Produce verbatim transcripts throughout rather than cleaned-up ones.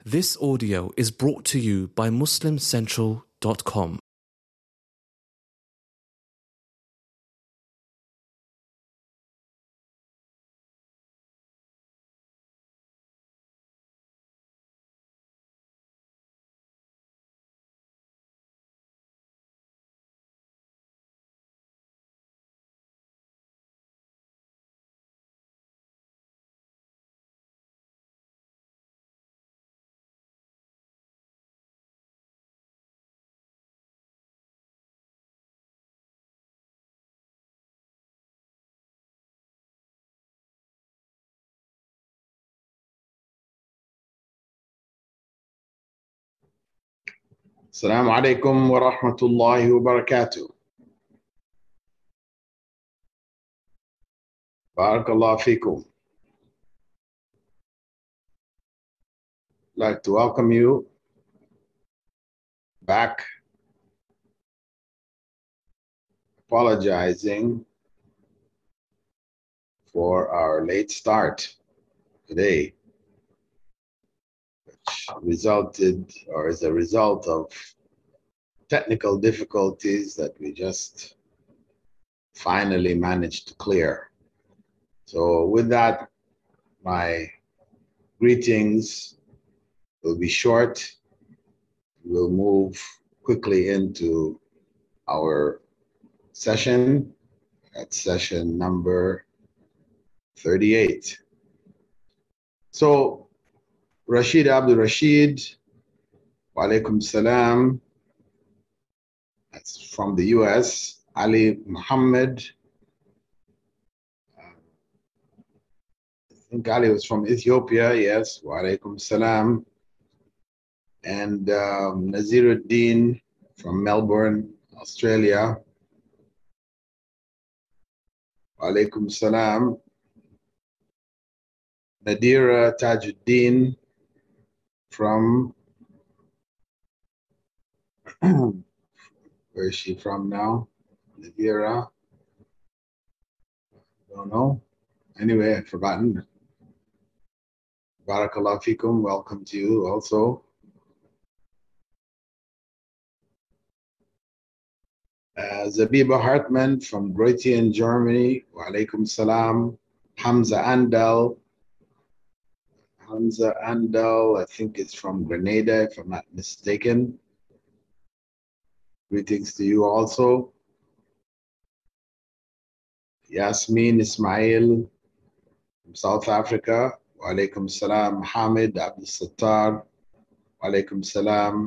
This audio is brought to you by Muslim Central dot com. السلام عليكم ورحمة الله وبركاته. بارك الله فيكم. I'd like to welcome you back. Apologizing for our late start today, which resulted or is a result of technical difficulties that we just finally managed to clear. So with that, my greetings will be short. We'll move quickly into our session. That's session number thirty-eight. So Rashid Abdul Rashid, wa alaikum salam. That's from the U S. Ali Muhammad. I think Ali was from Ethiopia, yes. Wa alaikum salam. And um, Naziruddin from Melbourne, Australia. Wa alaikum salam. Nadira Tajuddin from, where is she from now? Nadira, don't know. Anyway, I've forgotten. Barakallah fikum, welcome to you also. Uh, Zabiba Hartman from Greuthen, Germany. Wa alaikum salam. Hamza Andal. Hamza Andal, I think it's from Grenada, if I'm not mistaken. Greetings to you also. Yasmin Ismail from South Africa. Wa alaikum salam. Hamid Abdul Sattar. Wa alaikum salam.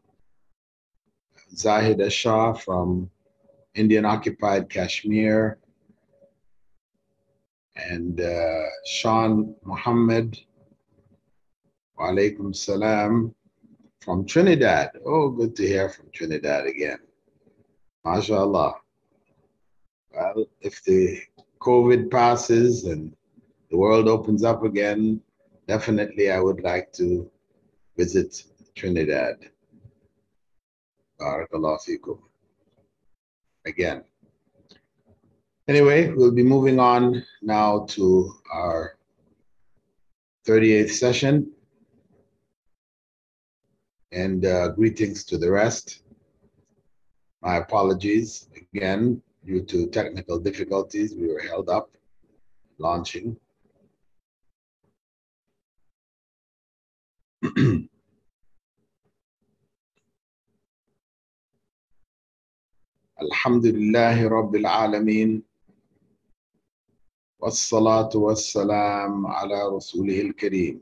Zahid Ashah from Indian occupied Kashmir. And uh, Sean Muhammad. Wa alaikum salam. From Trinidad. Oh, good to hear from Trinidad again. MashaAllah. Well, if the COVID passes and the world opens up again, definitely I would like to visit Trinidad. Barakallahu fikum. Again. Anyway, we'll be moving on now to our thirty-eighth session. And uh, greetings to the rest. My apologies again, due to technical difficulties, we were held up launching. Alhamdulillahi Rabbil Alameen. Wassalatu wassalam ala Rasulihil Kareem.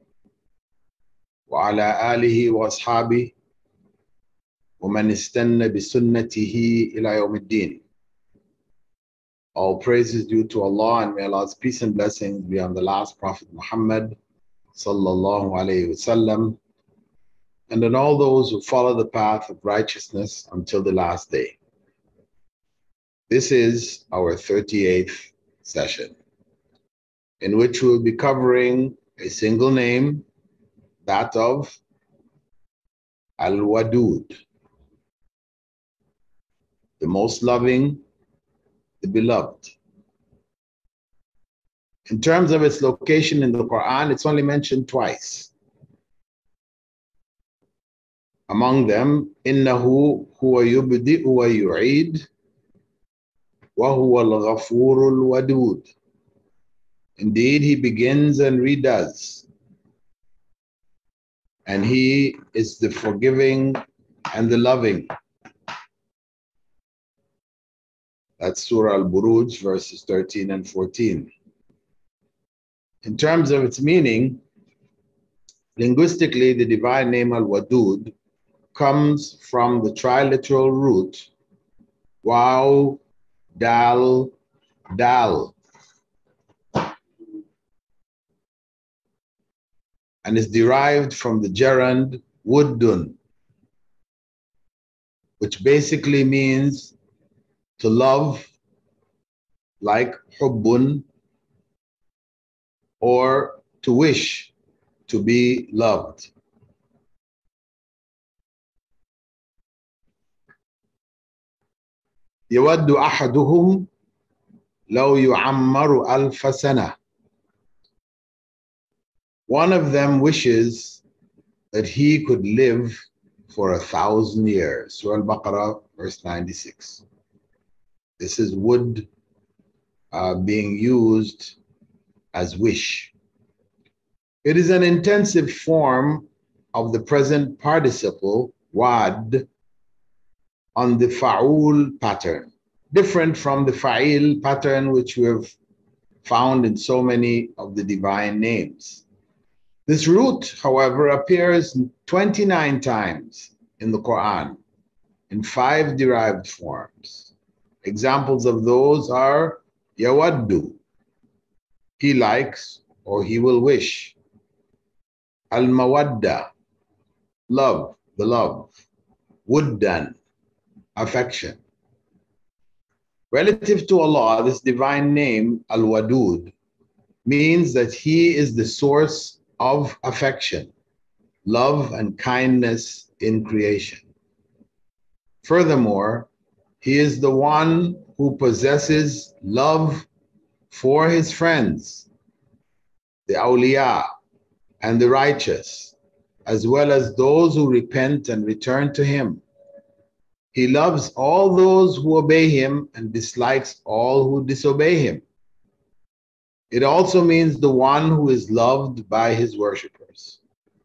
وعلى آله وأصحابه ومن استنى بسنته إلى يوم الدين. All praises due to Allah, and may Allah's peace and blessings be on the last Prophet Muhammad sallallahu alayhi wasallam, and on all those who follow the path of righteousness until the last day. This is our thirty-eighth session, in which we'll be covering a single name, that of Al-Wadud, the most loving, the beloved. In terms of its location in the Quran, it's only mentioned twice. Among them, إِنَّهُ هُوَ يُبْدِئُ وَيُعِيدُ وَهُوَ الْغَفُورُ الْوَدُودُ. Indeed, he begins and redoes, and he is the forgiving and the loving. That's Surah Al-Buruj, verses thirteen and fourteen. In terms of its meaning, linguistically, the divine name Al-Wadud comes from the triliteral root Waw, Dal, Dal, and is derived from the gerund Wuddun, which basically means to love, like Hubbun, or to wish to be loved. يود أحدهم لو يعمر ألف سنة. One of them wishes that he could live for a thousand years. Surah Al-Baqarah, verse ninety-six. This is wood uh, being used as wish. It is an intensive form of the present participle, wad, on the fa'ul pattern, different from the fa'il pattern which we have found in so many of the divine names. This root, however, appears twenty-nine times in the Quran in five derived forms. Examples of those are yawaddu, he likes or he will wish. Al-mawadda, love, the love. Wuddan, affection. Relative to Allah, this divine name, Al-Wadud, means that he is the source of affection, love, and kindness in creation. Furthermore, he is the one who possesses love for his friends, the awliya and the righteous, as well as those who repent and return to him. He loves all those who obey him and dislikes all who disobey him. It also means the one who is loved by his worshippers.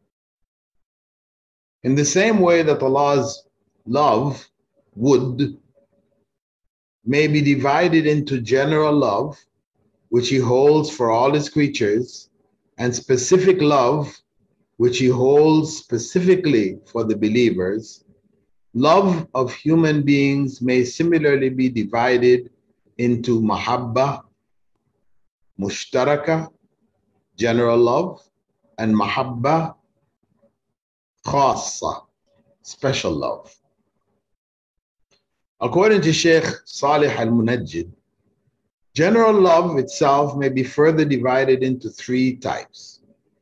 In the same way that Allah's love, would, may be divided into general love, which he holds for all his creatures, and specific love, which he holds specifically for the believers, love of human beings may similarly be divided into mahabba, mushtaraka, general love, and mahabba, khassa, special love. According to Sheikh Salih Al-Munajjid, general love itself may be further divided into three types.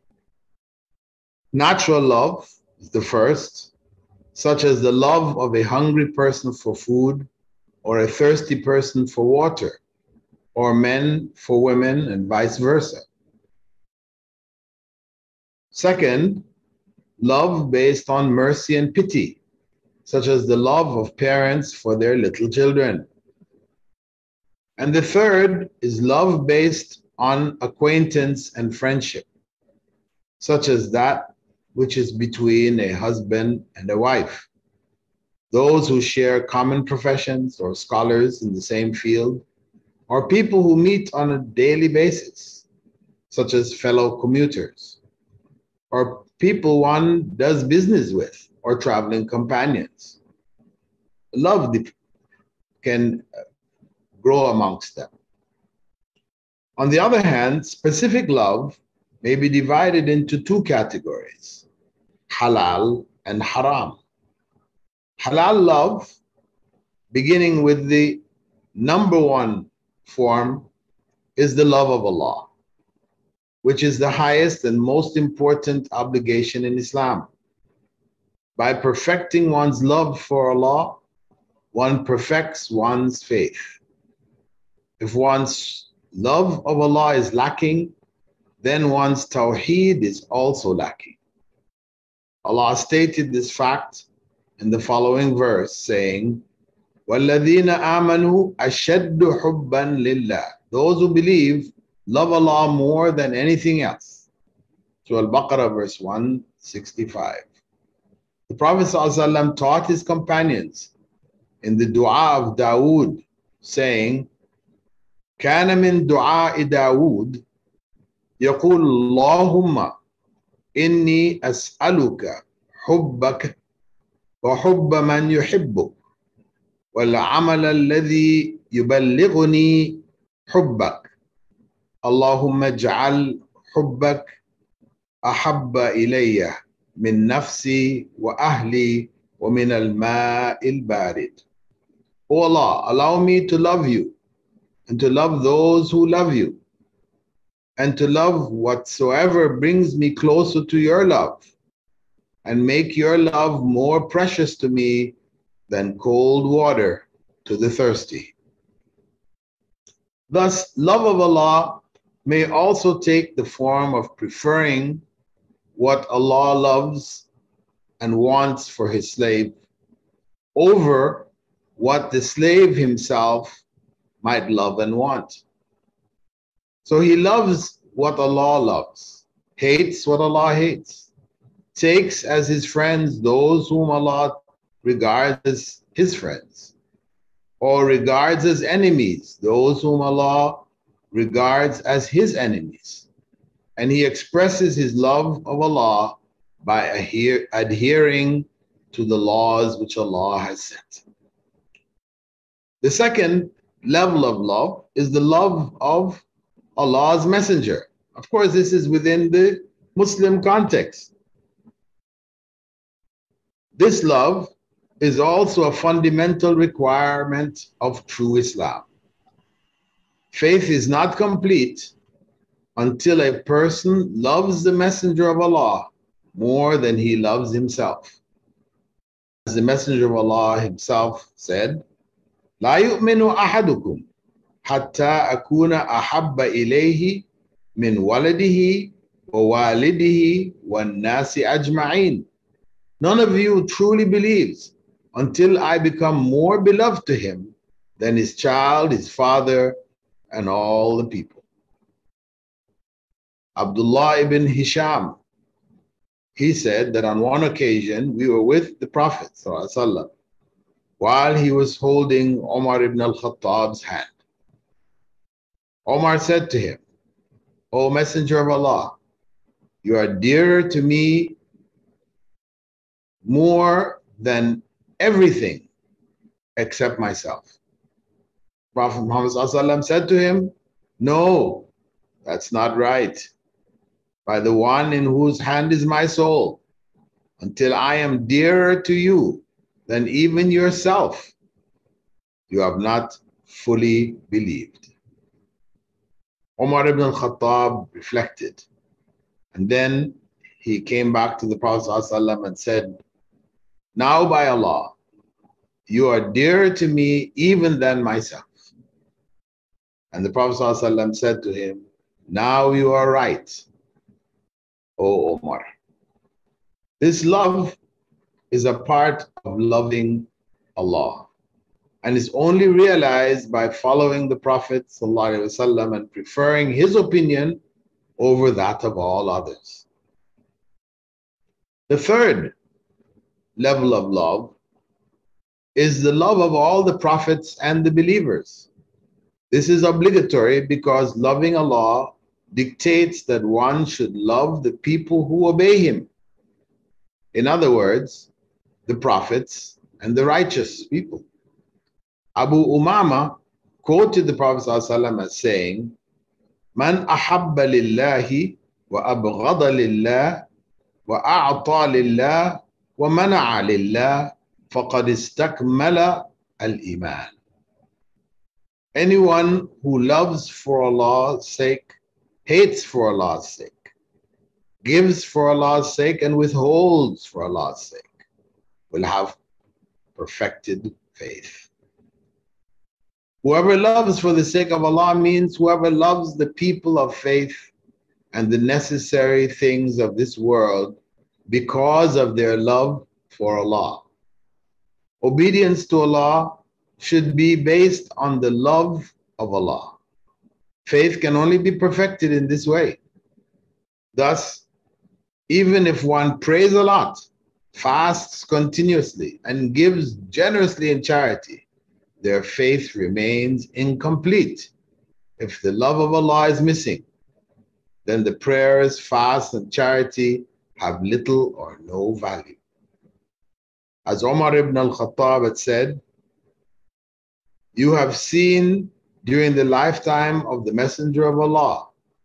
Natural love is the first, such as the love of a hungry person for food, or a thirsty person for water, or men for women, and vice versa. Second, love based on mercy and pity, such as the love of parents for their little children. And the third is love based on acquaintance and friendship, such as that which is between a husband and a wife, those who share common professions or scholars in the same field, or people who meet on a daily basis, such as fellow commuters, or people one does business with, or traveling companions. Love can grow amongst them. On the other hand, specific love may be divided into two categories, halal and haram. Halal love, beginning with the number one form, is the love of Allah, which is the highest and most important obligation in Islam. By perfecting one's love for Allah, one perfects one's faith. If one's love of Allah is lacking, then one's tawheed is also lacking. Allah stated this fact in the following verse saying, وَالَّذِينَ آمَنُوا أَشَدُّ حُبًّا لِلَّهِ. Those who believe love Allah more than anything else. Surah Al-Baqarah verse one sixty-five. The Prophet ﷺ taught his companions in the dua of Dawood saying, كان من دعاء داود يقول اللهم إني أسألك حبك وحب من يحبك والعمل الذي يبلغني حبك اللهم اجعل حبك أحب إلي من نفسي وأهلي ومن الماء البارد. O Allah, allow me to love you and to love those who love you and to love whatsoever brings me closer to your love and make your love more precious to me than cold water to the thirsty. Thus, love of Allah may also take the form of preferring what Allah loves and wants for his slave over what the slave himself might love and want. So he loves what Allah loves, hates what Allah hates, takes as his friends those whom Allah regards as his friends, or regards as enemies those whom Allah regards as his enemies. And he expresses his love of Allah by adhere, adhering to the laws which Allah has set. The second level of love is the love of Allah's Messenger. Of course, this is within the Muslim context. This love is also a fundamental requirement of true Islam. Faith is not complete until a person loves the Messenger of Allah more than he loves himself. As the Messenger of Allah himself said, لا يؤمن أحدكم حتى أكون أحب إليه من ولده ووالده والناس أجمعين. None of you truly believes until I become more beloved to him than his child, his father, and all the people. Abdullah ibn Hisham, he said that on one occasion we were with the Prophet ﷺ while he was holding Omar ibn al-Khattab's hand. Omar said to him, O Messenger of Allah, you are dearer to me more than everything except myself. Prophet Muhammad ﷺ said to him, no, that's not right. By the one in whose hand is my soul, until I am dearer to you than even yourself, you have not fully believed. Umar ibn al-Khattab reflected, and then he came back to the Prophet ﷺ and said, now by Allah, you are dearer to me even than myself. And the Prophet ﷺ said to him, now you are right, O Omar. This love is a part of loving Allah and is only realized by following the Prophet ﷺ and preferring his opinion over that of all others. The third level of love is the love of all the prophets and the believers. This is obligatory because loving Allah dictates that one should love the people who obey him. In other words, the prophets and the righteous people. Abu Umama quoted the Prophet ﷺ as saying, Man ahabba lillahi wa abghada lillah wa a'ta lillah wa mana'a lillah faqad istakmala al-iman. Anyone who loves for Allah's sake, hates for Allah's sake, gives for Allah's sake, and withholds for Allah's sake, will have perfected faith. Whoever loves for the sake of Allah means whoever loves the people of faith and the necessary things of this world because of their love for Allah. Obedience to Allah should be based on the love of Allah. Faith can only be perfected in this way. Thus, even if one prays a lot, fasts continuously, and gives generously in charity, their faith remains incomplete. If the love of Allah is missing, then the prayers, fasts, and charity have little or no value. As Umar ibn al-Khattab had said, "You have seen during the lifetime of the Messenger of Allah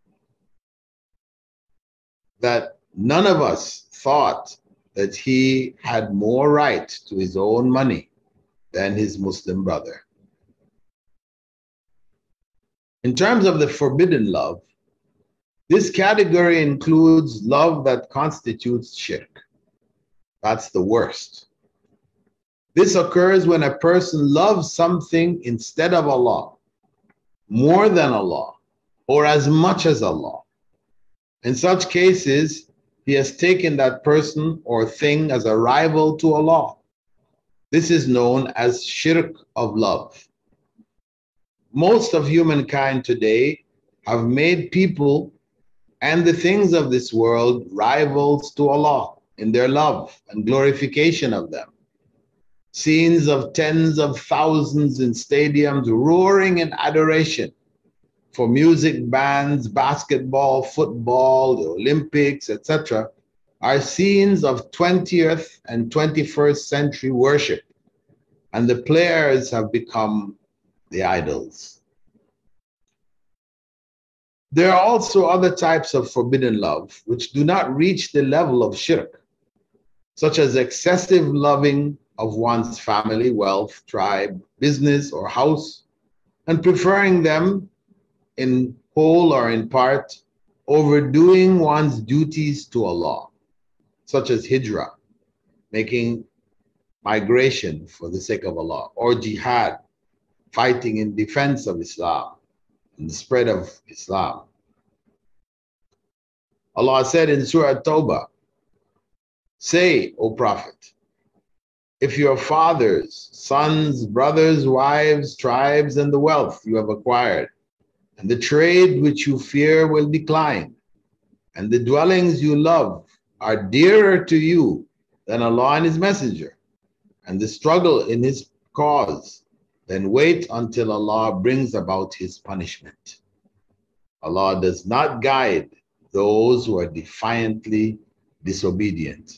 that none of us thought that he had more right to his own money than his Muslim brother." In terms of the forbidden love, this category includes love that constitutes shirk. That's the worst. This occurs when a person loves something instead of Allah, more than Allah, or as much as Allah. In such cases, he has taken that person or thing as a rival to Allah. This is known as shirk of love. Most of humankind today have made people and the things of this world rivals to Allah in their love and glorification of them. Scenes of tens of thousands in stadiums roaring in adoration for music bands, basketball, football, the Olympics, et cetera, are scenes of twentieth and twenty-first century worship, and the players have become the idols. There are also other types of forbidden love which do not reach the level of shirk, such as excessive loving of one's family, wealth, tribe, business, or house, and preferring them in whole or in part, overdoing one's duties to Allah, such as hijrah, making migration for the sake of Allah, or jihad, fighting in defense of Islam and the spread of Islam. Allah said in Surah Tawbah, "Say, O Prophet, if your fathers, sons, brothers, wives, tribes, and the wealth you have acquired, and the trade which you fear will decline, and the dwellings you love are dearer to you than Allah and His Messenger, and the struggle in His cause, then wait until Allah brings about His punishment. Allah does not guide those who are defiantly disobedient."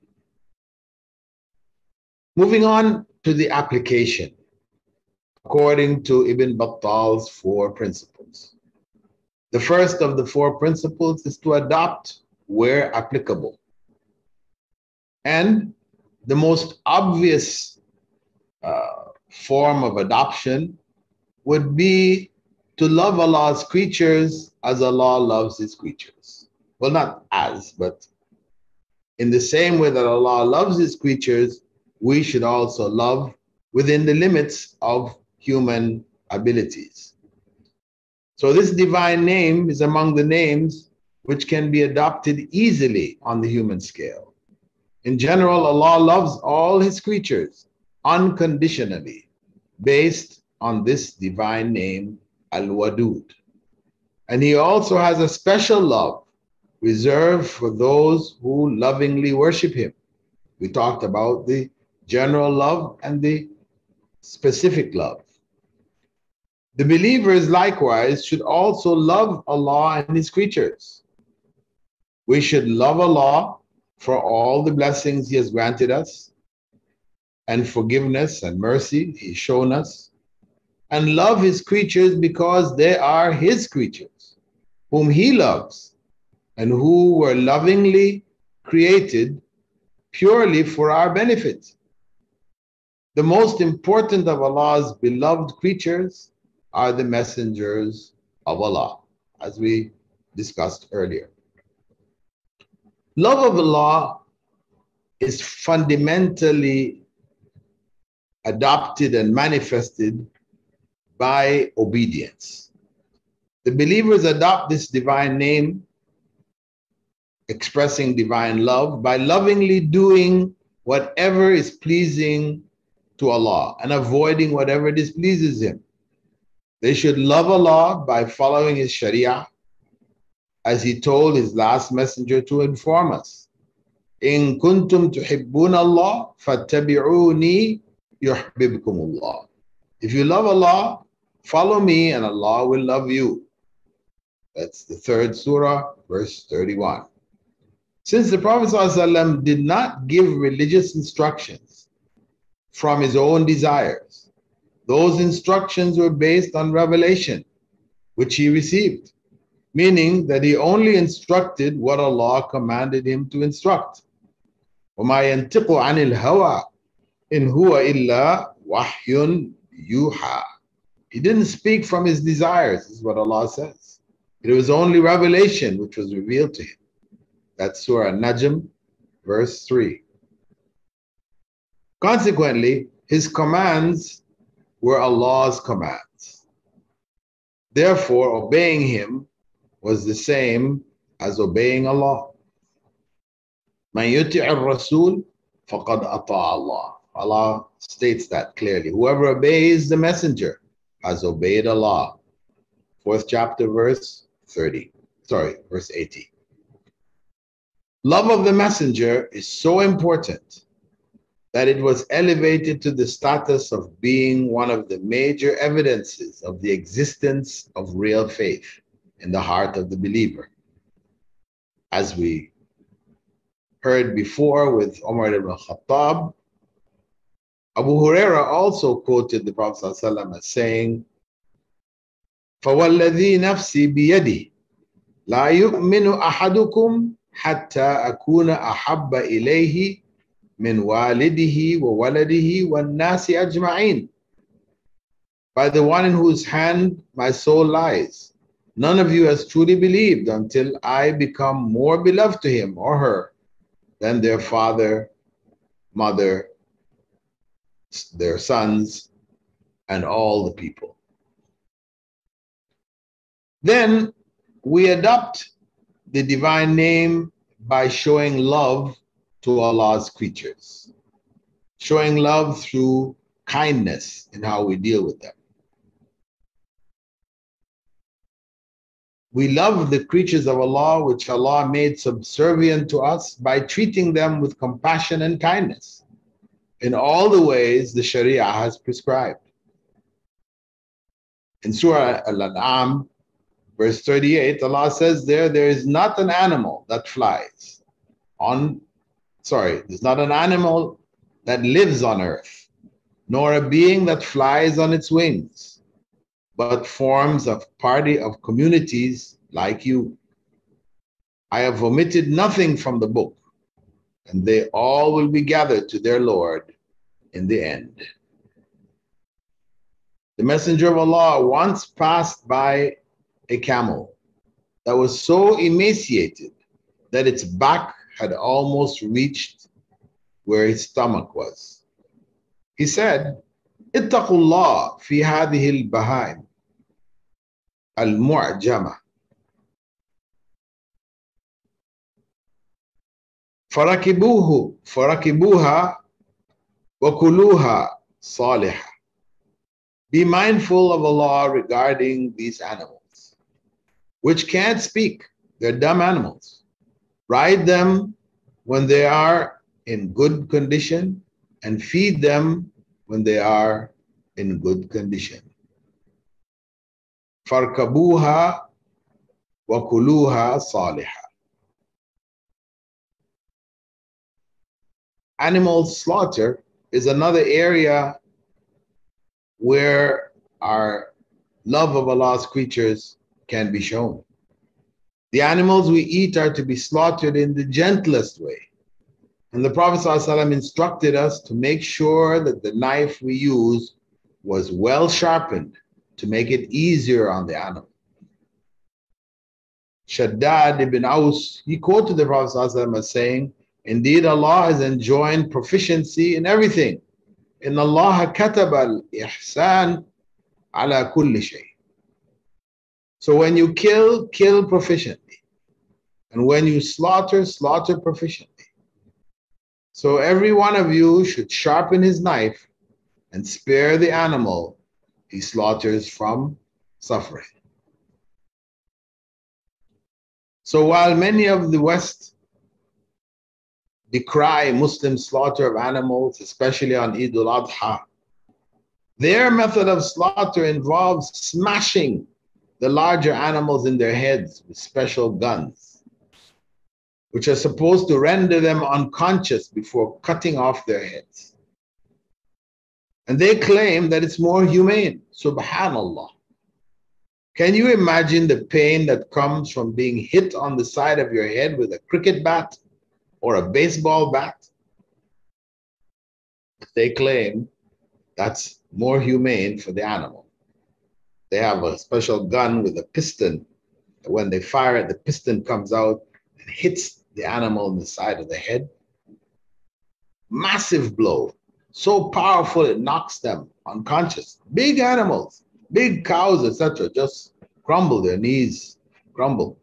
Moving on to the application, according to Ibn Battal's four principles. The first of the four principles is to adopt where applicable. And the most obvious uh, form of adoption would be to love Allah's creatures as Allah loves His creatures. Well, not as, but in the same way that Allah loves His creatures, we should also love within the limits of human abilities. So this divine name is among the names which can be adopted easily on the human scale. In general, Allah loves all His creatures unconditionally, based on this divine name, Al-Wadud. And He also has a special love reserved for those who lovingly worship Him. We talked about the general love and the specific love. The believers likewise should also love Allah and His creatures. We should love Allah for all the blessings He has granted us, and forgiveness and mercy He's shown us, and love His creatures because they are His creatures, whom He loves, and who were lovingly created purely for our benefit. The most important of Allah's beloved creatures are the messengers of Allah, as we discussed earlier. Love of Allah is fundamentally adopted and manifested by obedience. The believers adopt this divine name, expressing divine love, by lovingly doing whatever is pleasing to Allah and avoiding whatever displeases Him. They should love Allah by following His Sharia, as He told His last messenger to inform us. In kuntum tuhibbun Allah fattabi'uni yuhibbukum Allah. If you love Allah, follow me and Allah will love you. That's the third surah, verse thirty-one. Since the Prophet ﷺ did not give religious instructions from his own desires, those instructions were based on revelation, which he received, meaning that he only instructed what Allah commanded him to instruct. وَمَا يَنْتِقُ عَنِ الْهَوَىٰ إِنْ هُوَ إِلَّا وَحْيٌ يُوحَىٰ. He didn't speak from his desires, is what Allah says. It was only revelation which was revealed to him. That's Surah Najm, verse three. Consequently, his commands were Allah's commands. Therefore, obeying him was the same as obeying Allah. مَنْ يُطِعِ الرَّسُولِ فَقَدْ أَطَاعَ اللَّهِ. Allah states that clearly. Whoever obeys the messenger has obeyed Allah. Fourth chapter, verse thirty. Sorry, verse eighty. Love of the messenger is so important that it was elevated to the status of being one of the major evidences of the existence of real faith in the heart of the believer. As we heard before with Umar ibn Khattab, Abu Huraira also quoted the Prophet ﷺ as saying, فَوَالَّذِي نَفْسِي بِيَدِهِ لَا يُؤْمِنُ أَحَدُكُمْ حَتَّى أَكُونَ أَحَبَّ إِلَيْهِ مِنْ وَالِدِهِ وَوَلَدِهِ وَالنَّاسِ أَجْمَعِينَ. By the one in whose hand my soul lies, none of you has truly believed until I become more beloved to him or her than their father, mother, their sons, and all the people. Then we adopt the divine name by showing love to Allah's creatures, showing love through kindness in how we deal with them. We love the creatures of Allah, which Allah made subservient to us, by treating them with compassion and kindness in all the ways the Sharia has prescribed. In Surah Al-An'am, verse thirty-eight, Allah says there, there is not an animal that flies on, sorry, there's not an animal that lives on earth, nor a being that flies on its wings, but forms a party of communities like you. I have omitted nothing from the book, and they all will be gathered to their Lord in the end. The Messenger of Allah once passed by a camel that was so emaciated that its back had almost reached where his stomach was. He said, اتقوا الله في هذه البهائم المعجمة فركبوه فركبوها وكلوها صالحة. Be mindful of Allah regarding these animals, which can't speak. They're dumb animals. Ride them when they are in good condition and feed them when they are in good condition. فَارْكَبُوهَا وَكُلُوهَا صَالِحًا. Animal slaughter is another area where our love of Allah's creatures can be shown. The animals we eat are to be slaughtered in the gentlest way. And the Prophet ﷺ instructed us to make sure that the knife we use was well sharpened to make it easier on the animal. Shaddad ibn Aus, he quoted the Prophet ﷺ as saying, indeed, Allah has enjoined proficiency in everything. إن الله كتب الإحسان على كل شيء. So when you kill, kill proficiently. And when you slaughter, slaughter proficiently. So every one of you should sharpen his knife and spare the animal he slaughters from suffering. So while many of the West decry Muslim slaughter of animals, especially on Eid al-Adha, their method of slaughter involves smashing the larger animals in their heads with special guns, which are supposed to render them unconscious before cutting off their heads. And they claim that it's more humane. Subhanallah. Can you imagine the pain that comes from being hit on the side of your head with a cricket bat or a baseball bat? They claim that's more humane for the animal. They have a special gun with a piston. When they fire it, the piston comes out and hits the animal in the side of the head. Massive blow. So powerful it knocks them unconscious. Big animals, big cows, et cetera, just crumble, their knees crumble.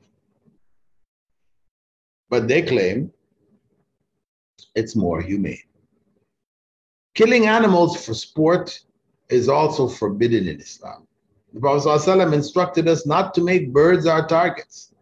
But they claim it's more humane. Killing animals for sport is also forbidden in Islam. The Prophet ﷺ instructed us not to make birds our targets.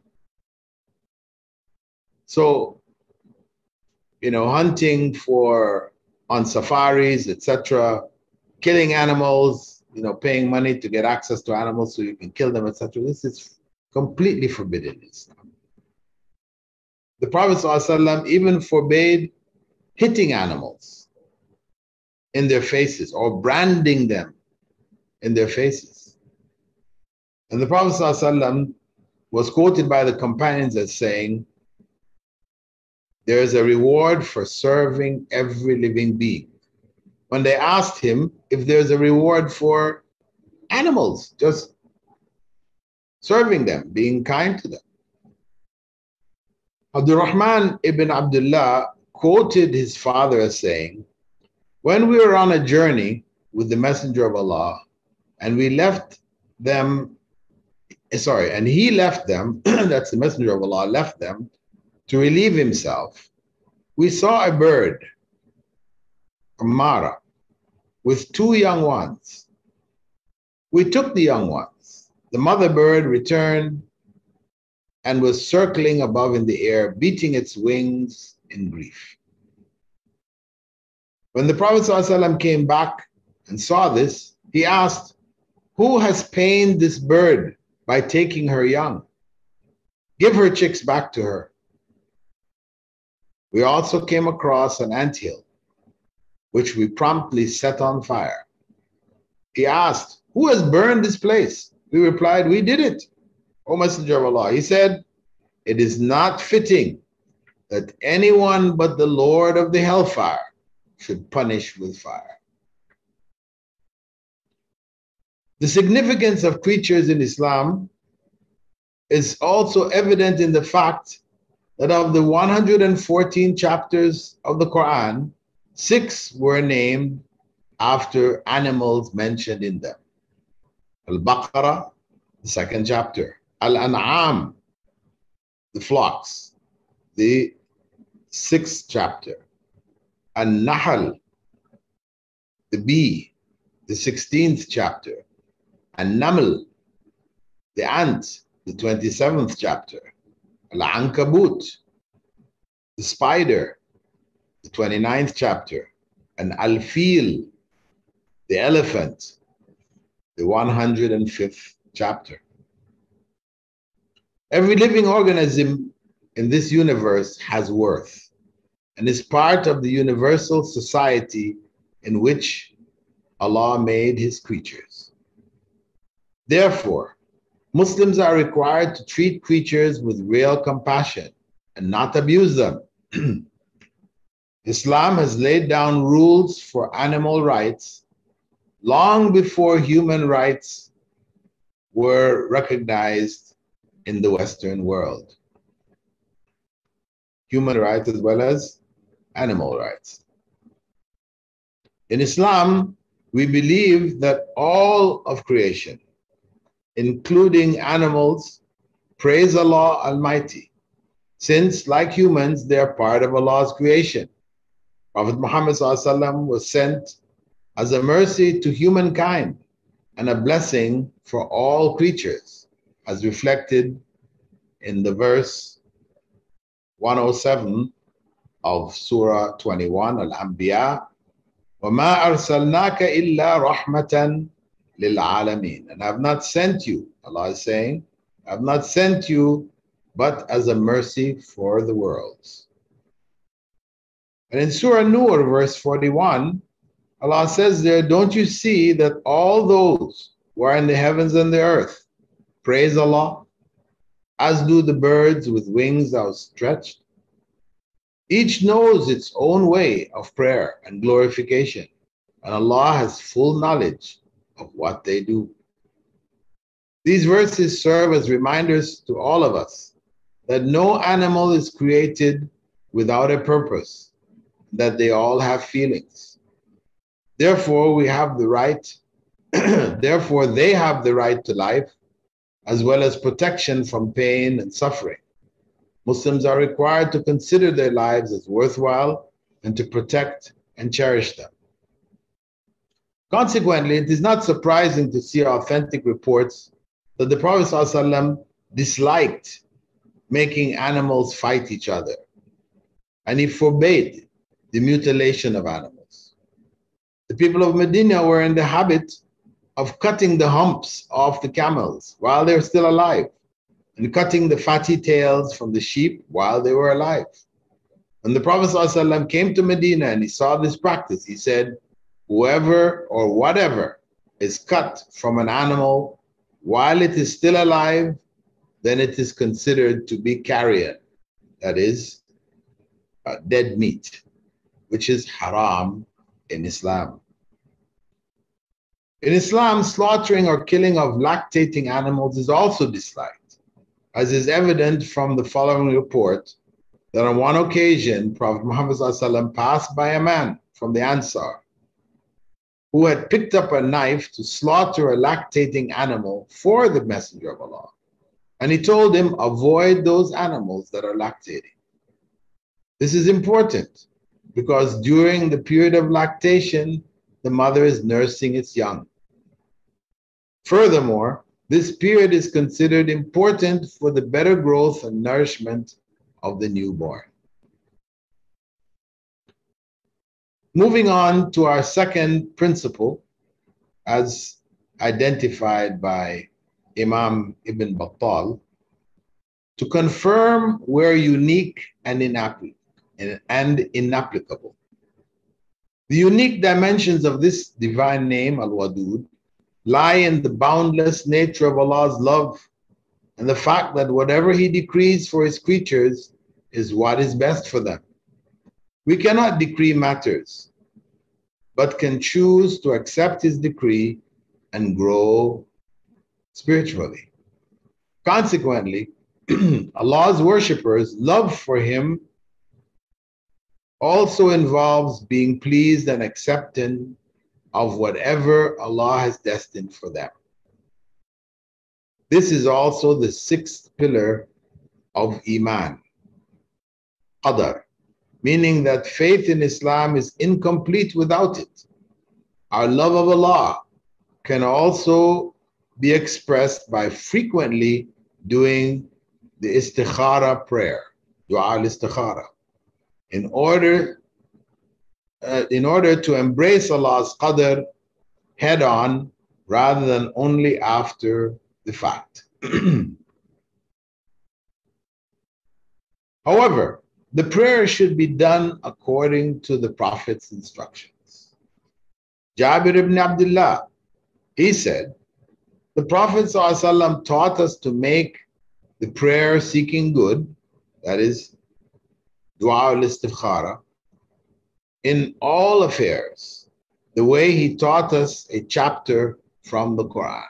So, you know, hunting for on safaris, et cetera, killing animals, you know, paying money to get access to animals so you can kill them, et cetera. This is completely forbidden in Islam. The Prophet ﷺ even forbade hitting animals in their faces or branding them in their faces. And the Prophet ﷺ was quoted by the companions as saying, there is a reward for serving every living being. When they asked him if there's a reward for animals, just serving them, being kind to them. Abdul Rahman ibn Abdullah quoted his father as saying, when we were on a journey with the Messenger of Allah, and we left them, sorry, and he left them, that's the Messenger of Allah, left them to relieve himself, we saw a bird, a mara, with two young ones. We took the young ones. The mother bird returned and was circling above in the air, beating its wings in grief. When the Prophet ﷺ came back and saw this, he asked, who has pained this bird by taking her young? Give her chicks back to her. We also came across an anthill, which we promptly set on fire. He asked, who has burned this place? We replied, we did it, O Messenger of Allah. He said, it is not fitting that anyone but the Lord of the hellfire should punish with fire. The significance of creatures in Islam is also evident in the fact that of the one hundred fourteen chapters of the Quran, six were named after animals mentioned in them. Al-Baqarah, the second chapter. Al-An'am, the flocks, the sixth chapter. Al-Nahl, the bee, the sixteenth chapter. Al-Naml, the ant, the twenty-seventh chapter. Al-Ankabut, the spider, the twenty-ninth chapter. And Al-Fil, the elephant, the one hundred fifth chapter. Every living organism in this universe has worth and is part of the universal society in which Allah made his creatures. Therefore, Muslims are required to treat creatures with real compassion and not abuse them. Islam has laid down rules for animal rights long before human rights were recognized in the Western world. Human rights as well as animal rights. In Islam, we believe that all of creation, including animals, praise Allah Almighty, since, like humans, they are part of Allah's creation. Prophet Muhammad ﷺ was sent as a mercy to humankind and a blessing for all creatures, as reflected in the verse one oh seven of Surah twenty-one, Al-Anbiya, وَمَا أَرْسَلْنَاكَ إِلَّا رَحْمَةً لِلْعَالَمِينَ. And I have not sent you, Allah is saying, I have not sent you but as a mercy for the worlds. And in Surah Nur, verse forty-one, Allah says there, don't you see that all those who are in the heavens and the earth praise Allah, as do the birds with wings outstretched? Each knows its own way of prayer and glorification, and Allah has full knowledge of what they do. These verses serve as reminders to all of us that no animal is created without a purpose, that they all have feelings. Therefore, we have the right, therefore they have the right to life, as well as protection from pain and suffering. Muslims are required to consider their lives as worthwhile and to protect and cherish them. Consequently, it is not surprising to see authentic reports that the Prophet ﷺ disliked making animals fight each other, and he forbade the mutilation of animals. The people of Medina were in the habit of cutting the humps off the camels while they were still alive, and cutting the fatty tails from the sheep while they were alive. When the Prophet ﷺ came to Medina and he saw this practice, he said, whoever or whatever is cut from an animal while it is still alive, then it is considered to be carrion, that is, uh, dead meat, which is haram in Islam. In Islam, slaughtering or killing of lactating animals is also disliked, as is evident from the following report that on one occasion, Prophet Muhammad ﷺ passed by a man from the Ansar who had picked up a knife to slaughter a lactating animal for the Messenger of Allah. And he told him, avoid those animals that are lactating. This is important because during the period of lactation, the mother is nursing its young. Furthermore, this period is considered important for the better growth and nourishment of the newborn. Moving on to our second principle, as identified by Imam Ibn Battal, to confirm we're unique and inapplicable. The unique dimensions of this divine name, Al-Wadud, lie in the boundless nature of Allah's love and the fact that whatever He decrees for His creatures is what is best for them. We cannot decree matters, but can choose to accept His decree and grow spiritually. Consequently, Allah's worshippers' love for Him also involves being pleased and accepting of whatever Allah has destined for them. This is also the sixth pillar of Iman, Qadar, meaning that faith in Islam is incomplete without it. Our love of Allah can also be expressed by frequently doing the istikhara prayer, dua al-istikhara, in order uh, in order to embrace Allah's qadr head on rather than only after the fact. However, the prayer should be done according to the Prophet's instructions. Jabir ibn Abdullah, he said, the Prophet ﷺ taught us to make the prayer seeking good, that is, dua al-istikhara, in all affairs, the way he taught us a chapter from the Quran.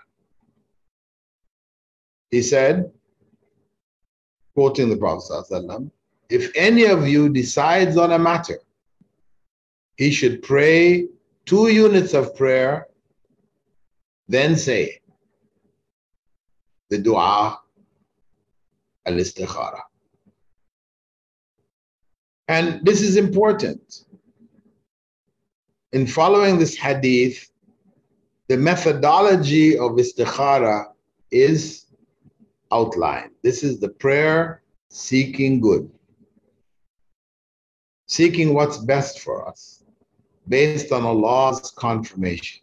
He said, quoting the Prophet ﷺ, if any of you decides on a matter, he should pray two units of prayer, then say the dua al-istikhara. And this is important. in following this hadith, the methodology of istikhara is outlined. This is the prayer seeking good, seeking what's best for us based on Allah's confirmation.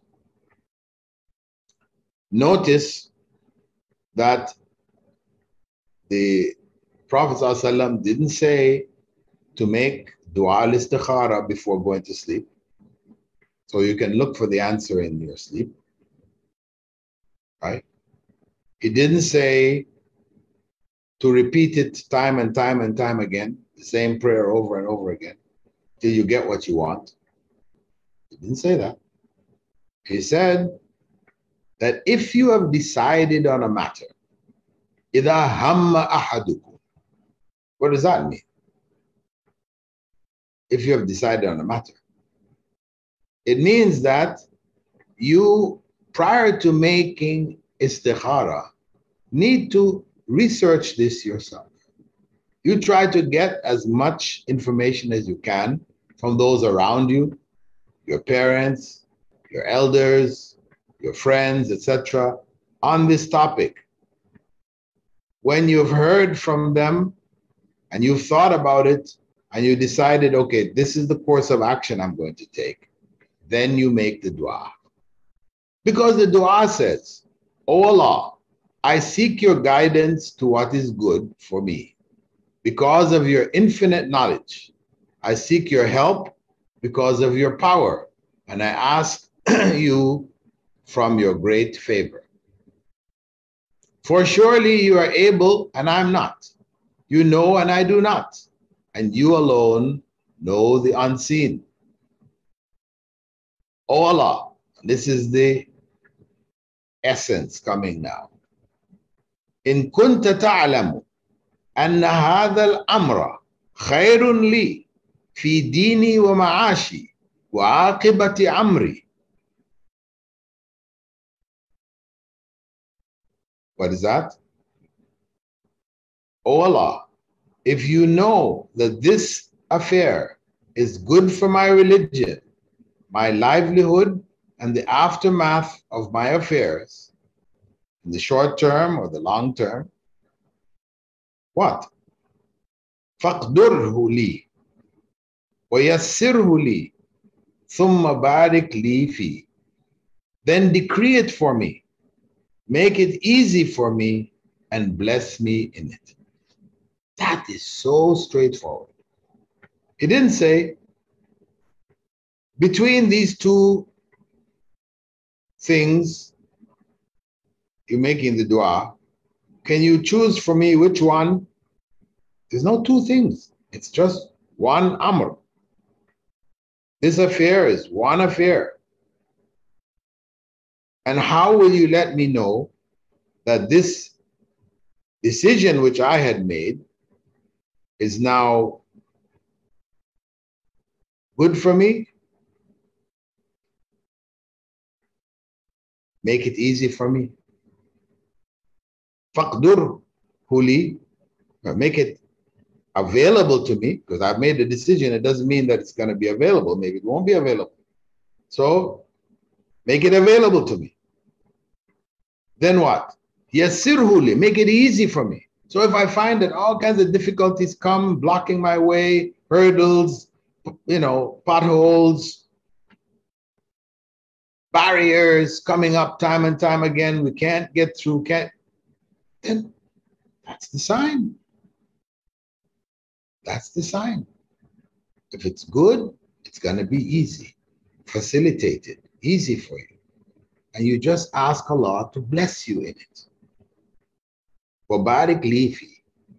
Notice that the Prophet ﷺ didn't say to make dua al-istikhara before going to sleep, so you can look for the answer in your sleep, right? He didn't say to repeat it time and time and time again, the same prayer over and over again, till you get what you want. He didn't say that. He said that if you have decided on a matter, إِذَا هَمَّ أَحَدُكُمْ, what does that mean? If you have decided on a matter, it means that you, prior to making istikhara, need to research this yourself. You try to get as much information as you can from those around you, your parents, your elders, your friends, et cetera, on this topic. When you've heard from them and you've thought about it and you decided, okay, this is the course of action I'm going to take, then you make the dua. Because the dua says, "O Allah, I seek your guidance to what is good for me. Because of your infinite knowledge, I seek your help because of your power, and I ask you from your great favor. For surely you are able and I'm not. You know and I do not. And you alone know the unseen. O Allah," this is the essence coming now. "In kunta ta'lamu anna hadha al-amra khayrun li fi dini wa ma'ashi wa aqibati amri." What is that? O Allah, if you know that this affair is good for my religion, my livelihood, and the aftermath of my affairs, in the short term or the long term, what? فَقْدُرْهُ لِي وَيَسِّرْهُ لِي ثُمَّ بَارِكْ لِي فِي. Then decree it for me, make it easy for me, and bless me in it. That is so straightforward. He didn't say, between these two things, you're making the dua, can you choose for me which one? There's no two things. It's just one amr. This affair is one affair. And how will you let me know that this decision which I had made is now good for me? Make it easy for me. فَقْدُرْهُ لِي, make it available to me, because I've made a decision. It doesn't mean that it's going to be available. Maybe it won't be available. So make it available to me. Then what? يَسِّرْهُ لِي, make it easy for me. So if I find that all kinds of difficulties come blocking my way, hurdles, you know, potholes, barriers coming up time and time again, we can't get through, can't, then that's the sign. That's the sign. If it's good, it's going to be easy, facilitated, easy for you. And you just ask Allah to bless you in it. وَبَارِكْ لِي فِي.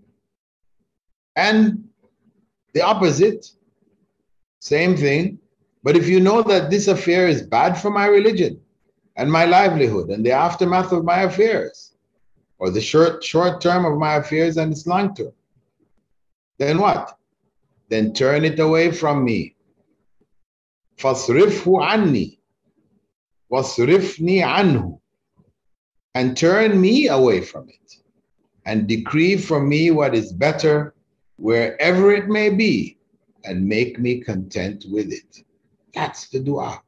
And the opposite, same thing. But if you know that this affair is bad for my religion and my livelihood and the aftermath of my affairs, or the short, short term of my affairs and its long term, then what? Then turn it away from me. فَاصْرِفْهُ عَنِّي وَاصْرِفْنِي عَنْهُ. And turn me away from it. And decree for me what is better, wherever it may be, and make me content with it. That's the dua.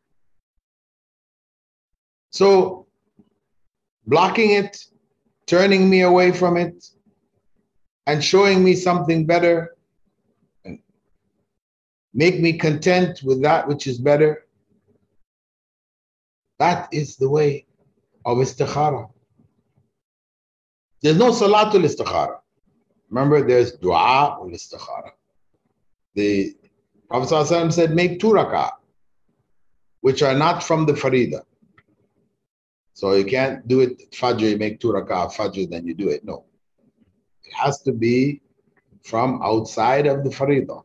So blocking it, turning me away from it, and showing me something better, and make me content with that which is better, that is the way of istikhara. There's no salatul istikhara. Remember, there's dua ul istikhara. The Prophet ﷺ said, make two rak'ah, which are not from the farida. So you can't do it at Fajr, you make two rak'ah Fajr, then you do it. No. It has to be from outside of the farida.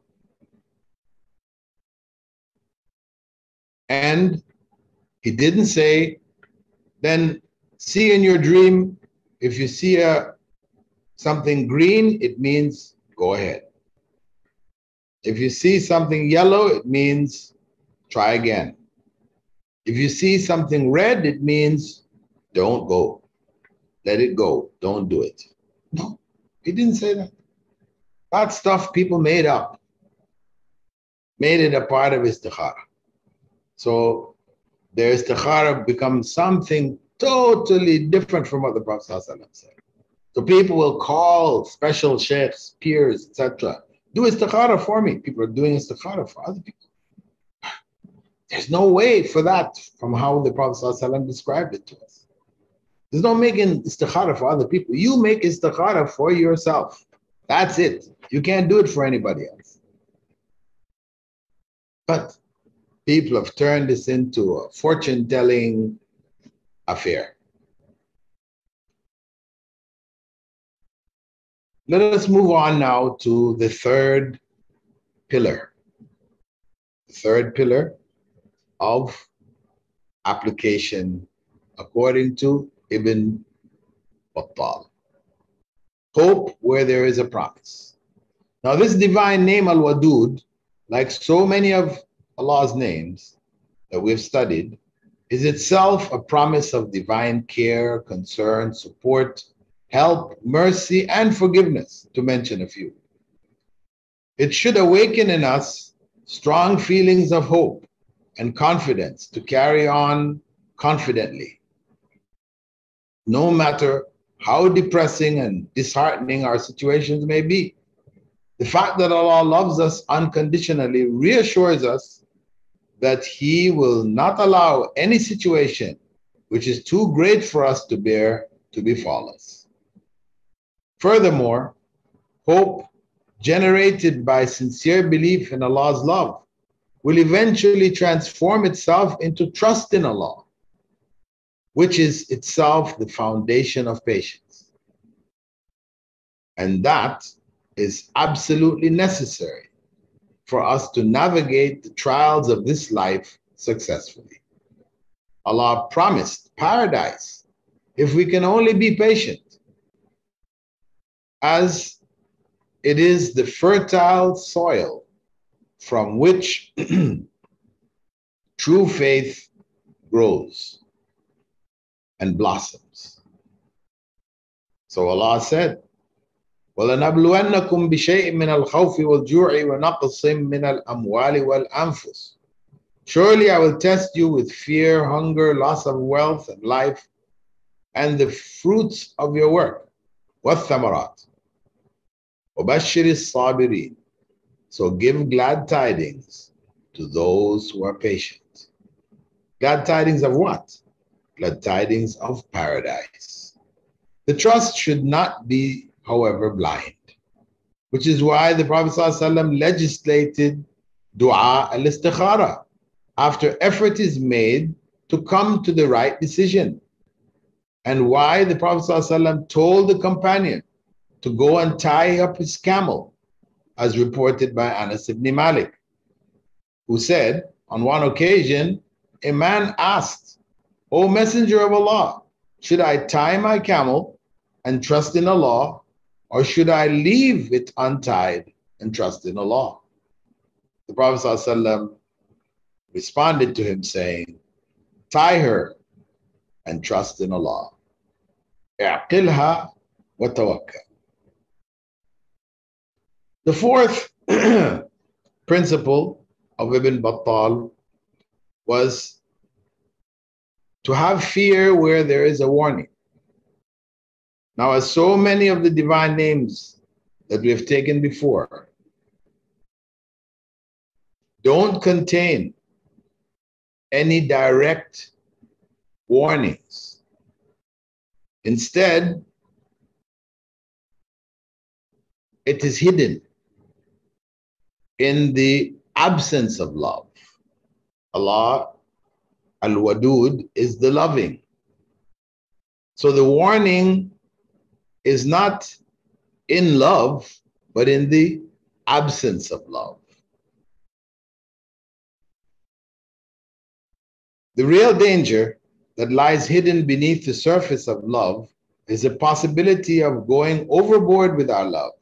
And he didn't say, then see in your dream, if you see a something green, it means go ahead. If you see something yellow, it means try again. If you see something red, it means don't go. Let it go. Don't do it. No, he didn't say that. That stuff people made up, made it a part of istikhara. So their istikhara becomes something totally different from what the Prophet ﷺ said. So people will call special sheikhs, peers, et cetera. Do istikhara for me. People are doing istikhara for other people. There's no way for that from how the Prophet ﷺ described it to us. There's no making istikhara for other people. You make istikhara for yourself. That's it. You can't do it for anybody else. But people have turned this into a fortune-telling affair. Let us move on now to the third pillar. The third pillar of application according to Ibn Battal. Hope where there is a promise. Now this divine name Al-Wadud, like so many of Allah's names that we've studied, is itself a promise of divine care, concern, support, help, mercy, and forgiveness, to mention a few. It should awaken in us strong feelings of hope and confidence to carry on confidently. No matter how depressing and disheartening our situations may be, the fact that Allah loves us unconditionally reassures us that He will not allow any situation which is too great for us to bear to befall us. Furthermore, hope generated by sincere belief in Allah's love will eventually transform itself into trust in Allah, which is itself the foundation of patience. And that is absolutely necessary for us to navigate the trials of this life successfully. Allah promised paradise if we can only be patient, as it is the fertile soil from which true faith grows and blossoms. So Allah said, وَلَنَبْلُوَنَّكُمْ بِشَيْءٍ مِّنَ الْخَوْفِ وَالْجُوعِ وَنَقْصٍ مِّنَ الْأَمْوَالِ وَالْأَنفُسِ. Surely I will test you with fear, hunger, loss of wealth and life, and the fruits of your work. وَالثَّمَرَاتِ وَبَشِّرِ الصَّابِرِينَ. So give glad tidings to those who are patient. Glad tidings of what? Glad tidings of paradise. The trust should not be, however, blind, which is why the Prophet ﷺ legislated dua al-istikhara after effort is made to come to the right decision, and why the Prophet ﷺ told the companion to go and tie up his camel, as reported by Anas ibn Malik, who said, on one occasion, a man asked, O Messenger of Allah, should I tie my camel and trust in Allah, or should I leave it untied and trust in Allah? The Prophet ﷺ responded to him saying, tie her and trust in Allah. اعقلها وتوكل. The fourth principle of Ibn Battal was to have fear where there is a warning. Now, as so many of the divine names that we have taken before don't contain any direct warnings. Instead, it is hidden in the absence of love. Allah, Al-Wadud, is the loving. So the warning is not in love, but in the absence of love. The real danger that lies hidden beneath the surface of love is the possibility of going overboard with our love.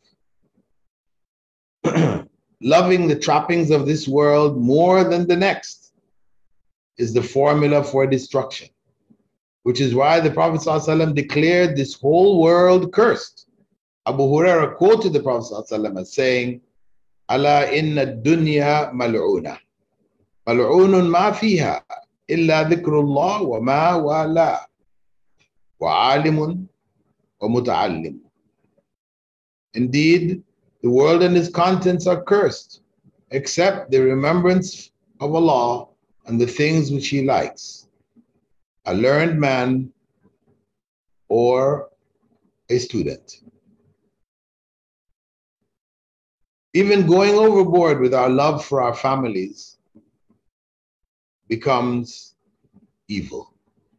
Loving the trappings of this world more than the next is the formula for destruction, which is why the Prophet ﷺ declared this whole world cursed. Abu Hurairah quoted the Prophet ﷺ as saying, "Ala inna dunya mal'una, mal'unun ma fiha illa dhikrullah wa ma wala, wa alimun wa muta'allim." Indeed, the world and its contents are cursed, except the remembrance of Allah and the things which He likes, a learned man or a student. Even going overboard with our love for our families becomes evil.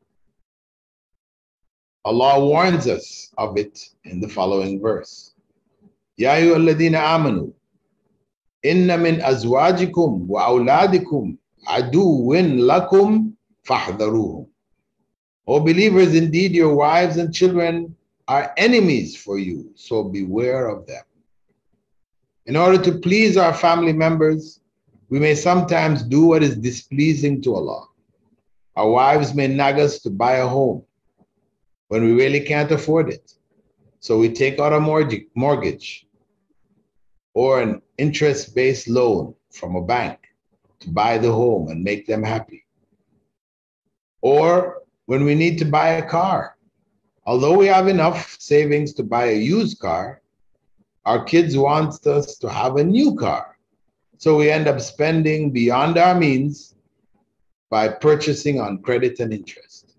Allah warns us of it in the following verse. Ya ayyuhalladhina amanu, inna min azwajikum wa awladikum aduwwin lakum fahdharuhum. O believers, indeed your wives and children are enemies for you, so beware of them. In order to please our family members, we may sometimes do what is displeasing to Allah. Our wives may nag us to buy a home when we really can't afford it. So we take out a mortgage or an interest-based loan from a bank to buy the home and make them happy. Or when we need to buy a car, although we have enough savings to buy a used car, our kids want us to have a new car. So we end up spending beyond our means by purchasing on credit and interest.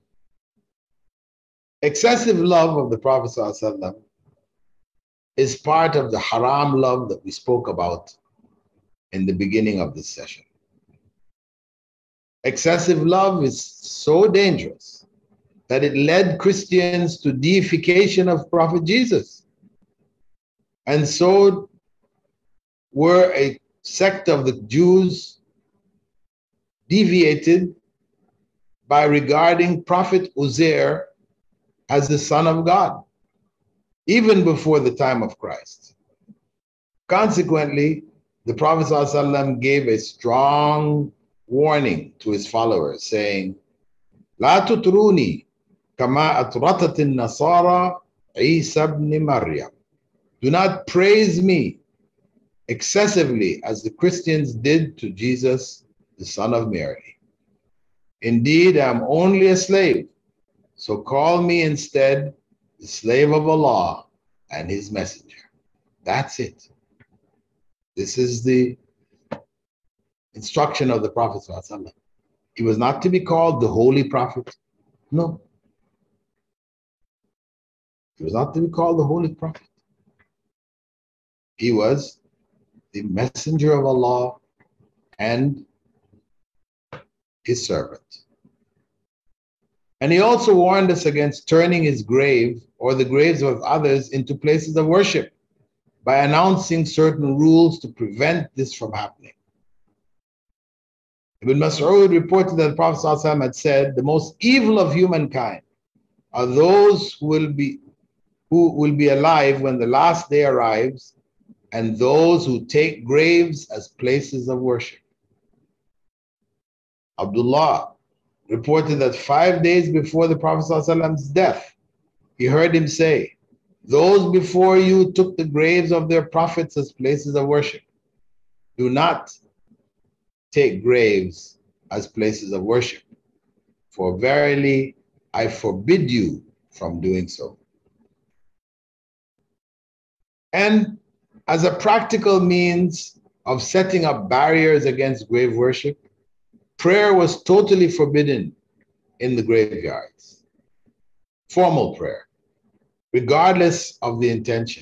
Excessive love of the Prophet ﷺ is part of the haram love that we spoke about in the beginning of this session. Excessive love is so dangerous that it led Christians to deification of Prophet Jesus. And so were a sect of the Jews deviated by regarding Prophet Uzair as the Son of God, even before the time of Christ. Consequently, the Prophet ﷺ gave a strong warning to his followers, saying, "La tutruni kama atratat an-nasara Isa ibn Maryam." Do not praise me excessively as the Christians did to Jesus, the son of Mary. Indeed, I am only a slave, so call me instead the slave of Allah and His messenger. That's it. This is the instruction of the Prophet ﷺ. He was not to be called the Holy Prophet. No. He was not to be called the Holy Prophet. He was the messenger of Allah and His servant. And he also warned us against turning his grave or the graves of others into places of worship by announcing certain rules to prevent this from happening. Ibn Mas'ud reported that the Prophet ﷺ had said, "The most evil of humankind are those who will be who will be alive when the last day arrives, and those who take graves as places of worship." Abdullah reported that five days before the Prophet ﷺ's death, he heard him say, "Those before you took the graves of their prophets as places of worship. Do not take graves as places of worship. For verily, I forbid you from doing so. And as a practical means of setting up barriers against grave worship, prayer was totally forbidden in the graveyards. Formal prayer, regardless of the intention.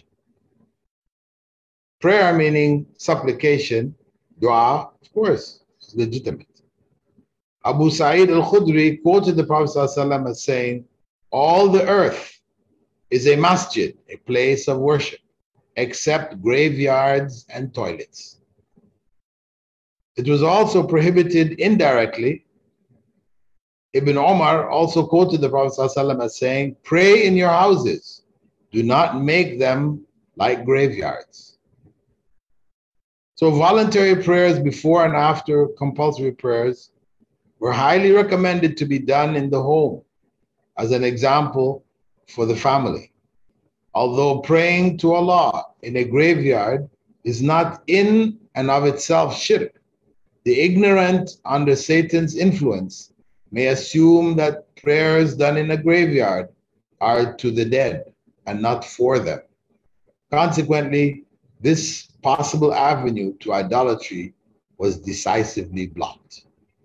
Prayer meaning supplication, dua, of course, is legitimate. Abu Sa'id al-Khudri quoted the Prophet ﷺ as saying, all the earth is a masjid, a place of worship, except graveyards and toilets. It was also prohibited indirectly. Ibn Umar also quoted the Prophet ﷺ as saying, pray in your houses, do not make them like graveyards. So voluntary prayers before and after compulsory prayers were highly recommended to be done in the home as an example for the family. Although praying to Allah in a graveyard is not in and of itself shirk, the ignorant under Satan's influence may assume that prayers done in a graveyard are to the dead and not for them. Consequently, this possible avenue to idolatry was decisively blocked.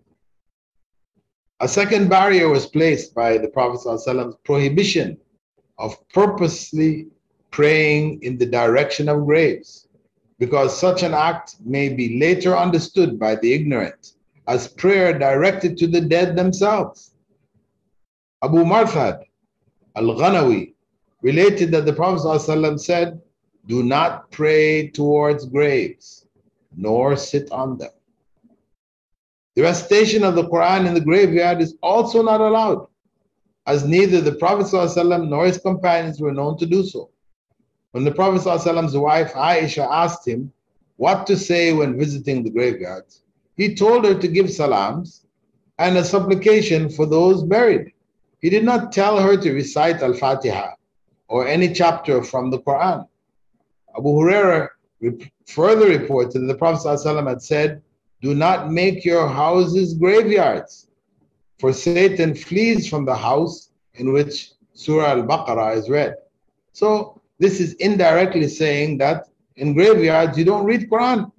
A second barrier was placed by the Prophet ﷺ's prohibition of purposely praying in the direction of graves, because such an act may be later understood by the ignorant as prayer directed to the dead themselves. Abu Marthad al-Ghanawi related that the Prophet ﷺ said, do not pray towards graves, nor sit on them. The recitation of the Quran in the graveyard is also not allowed, as neither the Prophet ﷺ nor his companions were known to do so. When the Prophet ﷺ's wife Aisha asked him what to say when visiting the graveyards, he told her to give salams and a supplication for those buried. He did not tell her to recite Al-Fatiha or any chapter from the Quran. Abu Huraira further reported that the Prophet ﷺ had said, do not make your houses graveyards, for Satan flees from the house in which Surah Al-Baqarah is read. So this is indirectly saying that in graveyards you don't read Quran.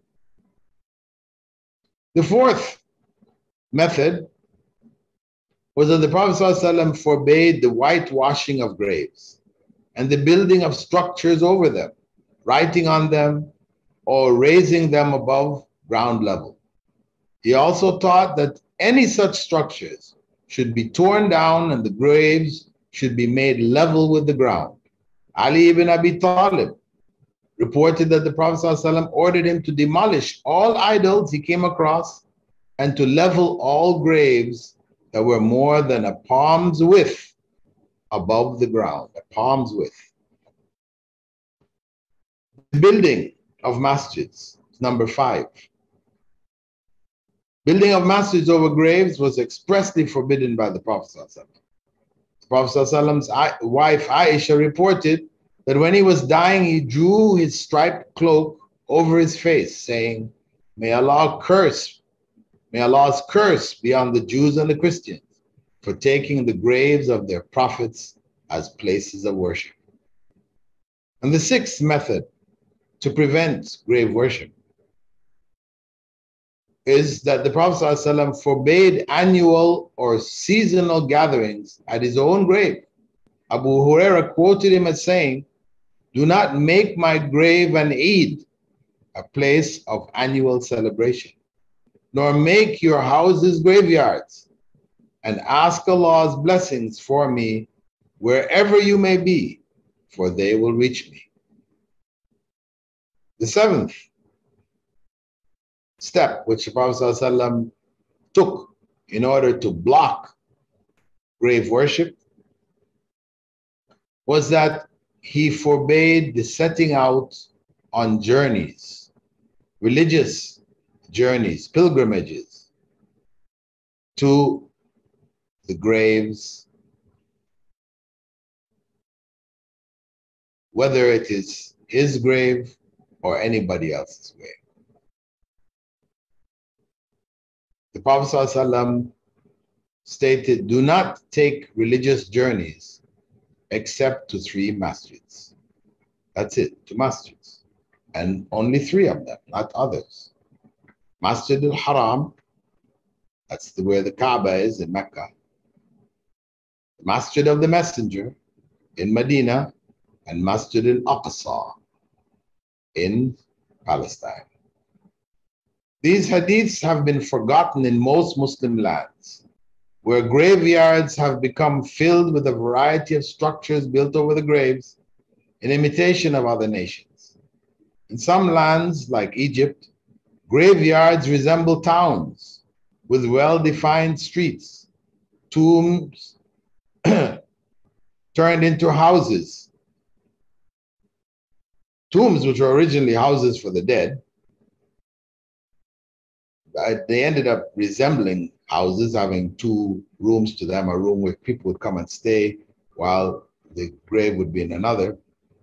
The fourth method was that the Prophet ﷺ forbade the whitewashing of graves and the building of structures over them, writing on them, or raising them above ground level. He also taught that any such structures should be torn down and the graves should be made level with the ground. Ali ibn Abi Talib reported that the Prophet ﷺ ordered him to demolish all idols he came across and to level all graves that were more than a palm's width above the ground, a palm's width. The building of masjids, number five. Building of masjids over graves was expressly forbidden by the Prophet ﷺ. The Prophet ﷺ's wife Aisha reported that when he was dying, he drew his striped cloak over his face, saying, May Allah curse, may Allah's curse be on the Jews and the Christians for taking the graves of their prophets as places of worship. And the sixth method to prevent grave worship is that the Prophet ﷺ forbade annual or seasonal gatherings at his own grave. Abu Huraira quoted him as saying, do not make my grave an Eid, a place of annual celebration, nor make your houses graveyards, and ask Allah's blessings for me wherever you may be, for they will reach me. The seventh step which the Prophet ﷺ took in order to block grave worship was that he forbade the setting out on journeys, religious journeys, pilgrimages to the graves, whether it is his grave or anybody else's grave. The Prophet ﷺ stated, do not take religious journeys except to three masjids. That's it, to masjids. And only three of them, not others. Masjid al-Haram, that's the, where the Kaaba is in Mecca. The Masjid of the Messenger in Medina, and Masjid al-Aqsa in Palestine. These hadiths have been forgotten in most Muslim lands, where graveyards have become filled with a variety of structures built over the graves in imitation of other nations. In some lands, like Egypt, graveyards resemble towns with well-defined streets, tombs turned into houses. Tombs, which were originally houses for the dead, they ended up resembling houses, having two rooms to them, a room where people would come and stay while the grave would be in another.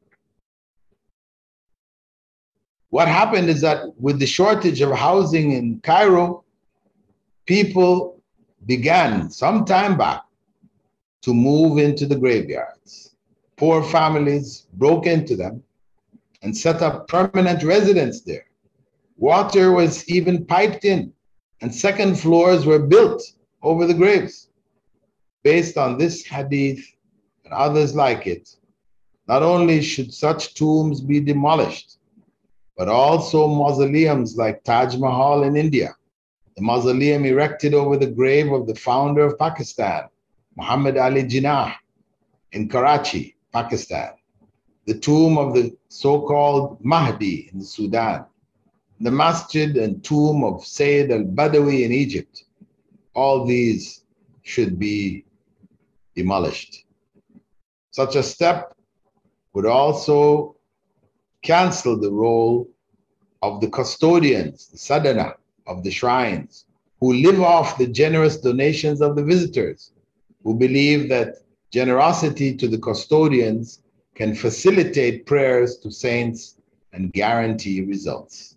What happened is that with the shortage of housing in Cairo, people began some time back to move into the graveyards. Poor families broke into them and set up permanent residence there. Water was even piped in, and second floors were built over the graves. Based on this hadith and others like it, not only should such tombs be demolished, but also mausoleums like Taj Mahal in India, the mausoleum erected over the grave of the founder of Pakistan, Muhammad Ali Jinnah, in Karachi, Pakistan, the tomb of the so-called Mahdi in Sudan, the masjid and tomb of Sayyid al-Badawi in Egypt. All these should be demolished. Such a step would also cancel the role of the custodians, the sadhana of the shrines, who live off the generous donations of the visitors, who believe that generosity to the custodians can facilitate prayers to saints and guarantee results.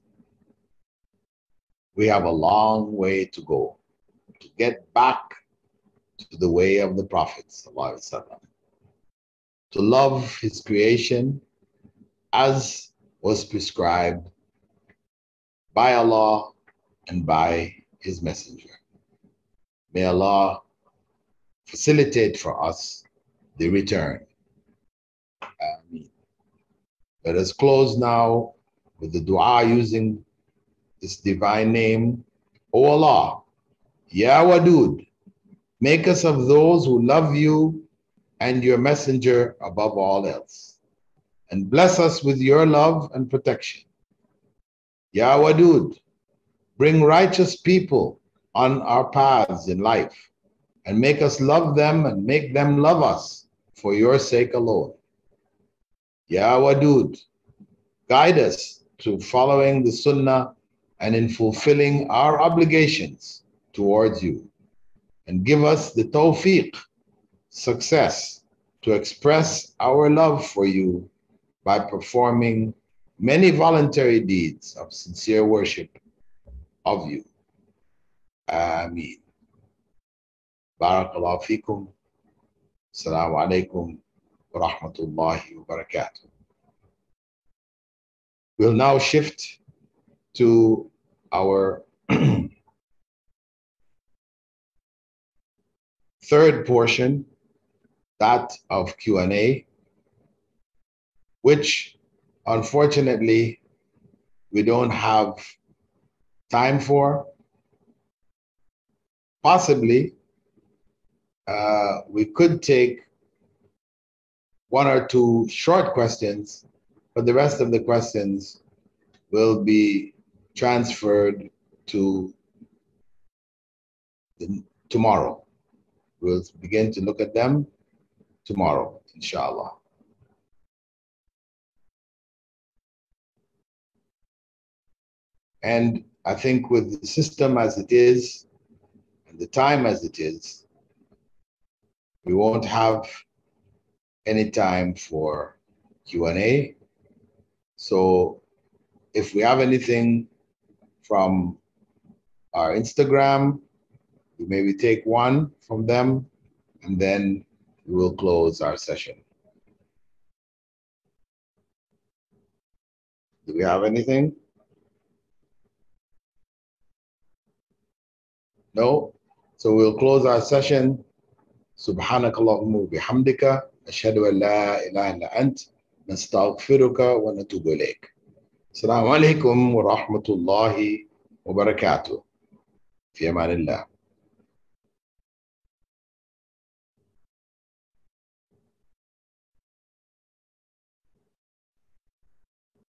We have a long way to go to get back to the way of the Prophet ﷺ, to love his creation as was prescribed by Allah and by his messenger. May Allah facilitate for us the return. Ameen. Let us close now with the dua using this divine name. O Allah, Ya Wadud, make us of those who love you and your messenger above all else, and bless us with your love and protection. Ya Wadud, bring righteous people on our paths in life, and make us love them and make them love us for your sake alone. Ya Wadud, guide us to following the Sunnah and in fulfilling our obligations towards you, and give us the tawfiq, success, to express our love for you by performing many voluntary deeds of sincere worship of you. Ameen. Barakallahu feekum. Assalamu alaikum wa rahmatullahi wa barakatuh. We'll now shift to our third portion, that of Q and A, which unfortunately we don't have time for. Possibly uh, we could take one or two short questions, but the rest of the questions will be transferred to the, tomorrow. We'll begin to look at them tomorrow, inshallah. And I think with the system as it is, and the time as it is, we won't have any time for Q and A. So if we have anything from our Instagram. We maybe take one from them, and then we will close our session. Do we have anything? No? So we'll close our session. سبحانك اللهم وبحمدك أشهد أن لا إله إلا أنت نستغفرك ونتوب إليك. السلام عليكم ورحمة الله وبركاته. في أمان الله.